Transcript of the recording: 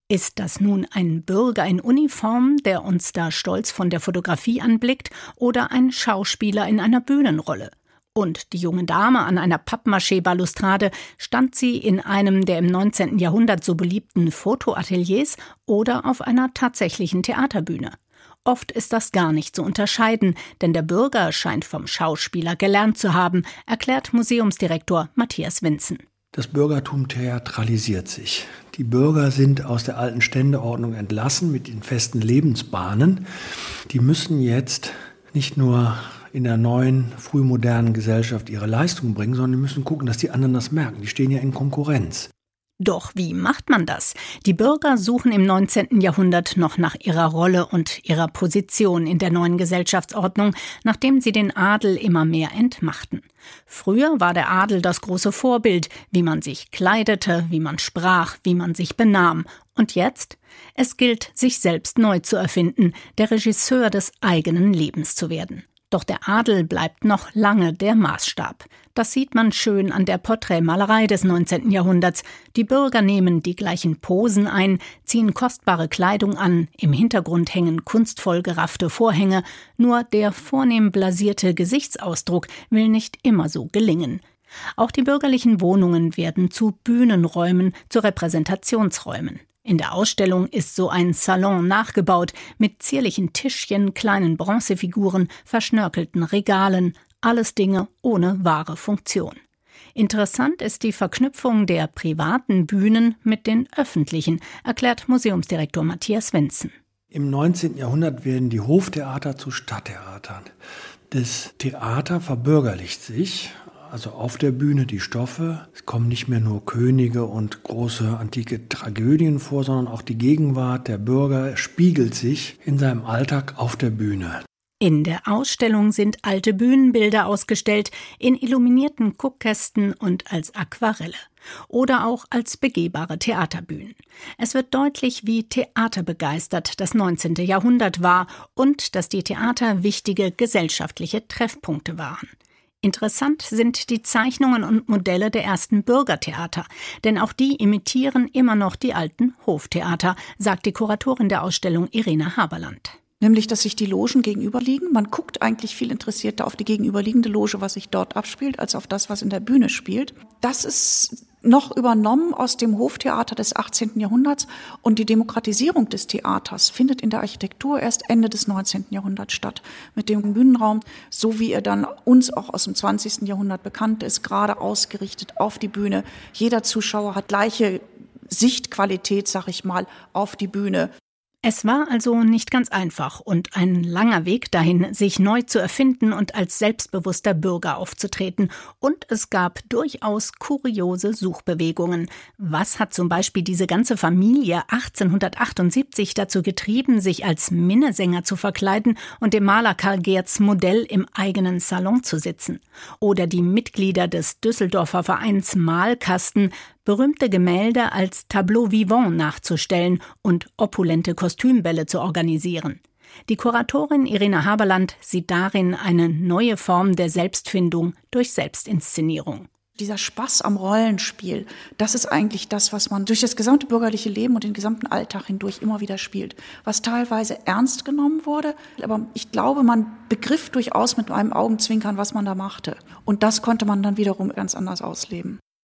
Ist das nun ein Bürger in Uniform, der uns da stolz von der Fotografie anblickt, oder ein Schauspieler in einer Bühnenrolle? Und die junge Dame an einer Pappmaché-Balustrade, stand sie in einem der im 19. Jahrhundert so beliebten Fotoateliers oder auf einer tatsächlichen Theaterbühne? Oft ist das gar nicht zu unterscheiden, denn der Bürger scheint vom Schauspieler gelernt zu haben, erklärt Museumsdirektor Matthias Winzen. Das Bürgertum theatralisiert sich. Die Bürger sind aus der alten Ständeordnung entlassen mit den festen Lebensbahnen. Die müssen jetzt nicht nur in der neuen, frühmodernen Gesellschaft ihre Leistung bringen, sondern die müssen gucken, dass die anderen das merken. Die stehen ja in Konkurrenz. Doch wie macht man das? Die Bürger suchen im 19. Jahrhundert noch nach ihrer Rolle und ihrer Position in der neuen Gesellschaftsordnung, nachdem sie den Adel immer mehr entmachten. Früher war der Adel das große Vorbild, wie man sich kleidete, wie man sprach, wie man sich benahm. Und jetzt? Es gilt, sich selbst neu zu erfinden, der Regisseur des eigenen Lebens zu werden. Doch der Adel bleibt noch lange der Maßstab. Das sieht man schön an der Porträtmalerei des 19. Jahrhunderts. Die Bürger nehmen die gleichen Posen ein, ziehen kostbare Kleidung an, im Hintergrund hängen kunstvoll geraffte Vorhänge. Nur der vornehm blasierte Gesichtsausdruck will nicht immer so gelingen. Auch die bürgerlichen Wohnungen werden zu Bühnenräumen, zu Repräsentationsräumen. In der Ausstellung ist so ein Salon nachgebaut, mit zierlichen Tischchen, kleinen Bronzefiguren, verschnörkelten Regalen, alles Dinge ohne wahre Funktion. Interessant ist die Verknüpfung der privaten Bühnen mit den öffentlichen, erklärt Museumsdirektor Matthias Winzen. Im 19. Jahrhundert werden die Hoftheater zu Stadttheatern. Das Theater verbürgerlicht sich. Also auf der Bühne die Stoffe. Es kommen nicht mehr nur Könige und große antike Tragödien vor, sondern auch die Gegenwart der Bürger spiegelt sich in seinem Alltag auf der Bühne. In der Ausstellung sind alte Bühnenbilder ausgestellt, in illuminierten Guckkästen und als Aquarelle. Oder auch als begehbare Theaterbühnen. Es wird deutlich, wie theaterbegeistert das 19. Jahrhundert war und dass die Theater wichtige gesellschaftliche Treffpunkte waren. Interessant sind die Zeichnungen und Modelle der ersten Bürgertheater, denn auch die imitieren immer noch die alten Hoftheater, sagt die Kuratorin der Ausstellung Irene Haberland. Nämlich, dass sich die Logen gegenüberliegen. Man guckt eigentlich viel interessierter auf die gegenüberliegende Loge, was sich dort abspielt, als auf das, was in der Bühne spielt. Das ist noch übernommen aus dem Hoftheater des 18. Jahrhunderts und die Demokratisierung des Theaters findet in der Architektur erst Ende des 19. Jahrhunderts statt. Mit dem Bühnenraum, so wie er dann uns auch aus dem 20. Jahrhundert bekannt ist, gerade ausgerichtet auf die Bühne. Jeder Zuschauer hat gleiche Sichtqualität, sag ich mal, auf die Bühne. Es war also nicht ganz einfach und ein langer Weg dahin, sich neu zu erfinden und als selbstbewusster Bürger aufzutreten. Und es gab durchaus kuriose Suchbewegungen. Was hat zum Beispiel diese ganze Familie 1878 dazu getrieben, sich als Minnesänger zu verkleiden und dem Maler Karl Geertz Modell im eigenen Salon zu sitzen? Oder die Mitglieder des Düsseldorfer Vereins Malkasten, berühmte Gemälde als Tableau vivant nachzustellen und opulente Kostümbälle zu organisieren. Die Kuratorin Irene Haberland sieht darin eine neue Form der Selbstfindung durch Selbstinszenierung. Dieser Spaß am Rollenspiel, das ist eigentlich das, was man durch das gesamte bürgerliche Leben und den gesamten Alltag hindurch immer wieder spielt. Was teilweise ernst genommen wurde, aber ich glaube, man begriff durchaus mit einem Augenzwinkern, was man da machte. Und das konnte man dann wiederum ganz anders ausleben.